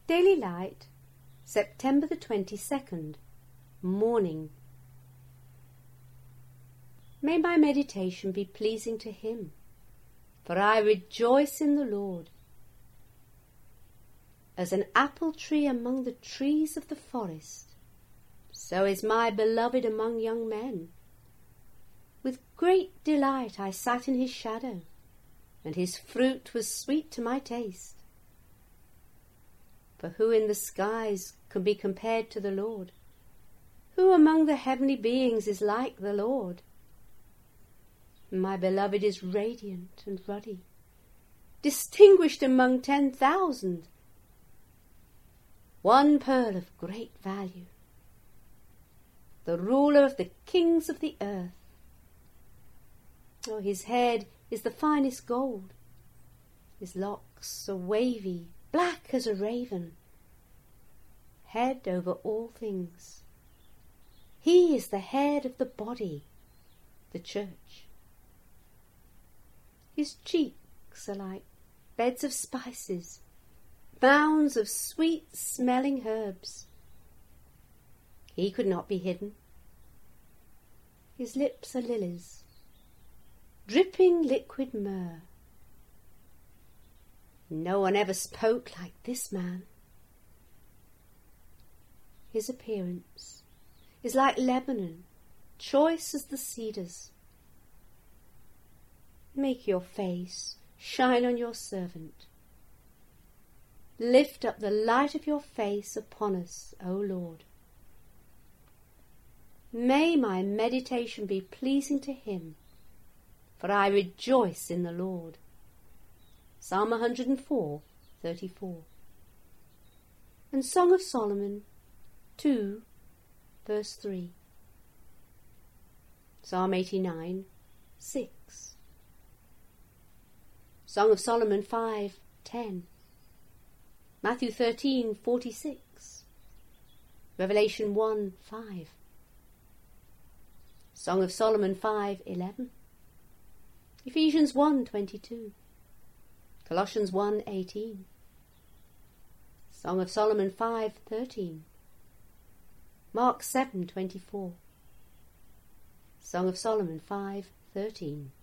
Daily Light, September the 22nd, Morning. May my meditation be pleasing to Him, for I rejoice in the Lord. As an apple tree among the trees of the forest, so is my beloved among young men. With great delight I sat in his shadow, and his fruit was sweet to my taste. For who in the skies can be compared to the Lord? Who among the heavenly beings is like the Lord? My beloved is radiant and ruddy, distinguished among 10,000, one pearl of great value, the ruler of the kings of the earth. Oh, his head is the finest gold, his locks are wavy, black as a raven, head over all things. He is the head of the body, the church. His cheeks are like beds of spices, mounds of sweet-smelling herbs. He could not be hidden. His lips are lilies, dripping liquid myrrh. No one ever spoke like this man. His appearance is like Lebanon, choice as the cedars. Make your face shine on your servant. Lift up the light of your face upon us, O Lord. May my meditation be pleasing to Him, for I rejoice in the Lord. Psalm 104:34. And Song of Solomon 2, verse 3. Psalm 89:6. Song of Solomon 5:10. Matthew 13:46. Revelation 1:5. Song of Solomon 5:11. Ephesians 1:22. Colossians 1:18. Song of Solomon 5:13. Mark 7:24. Song of Solomon 5:13.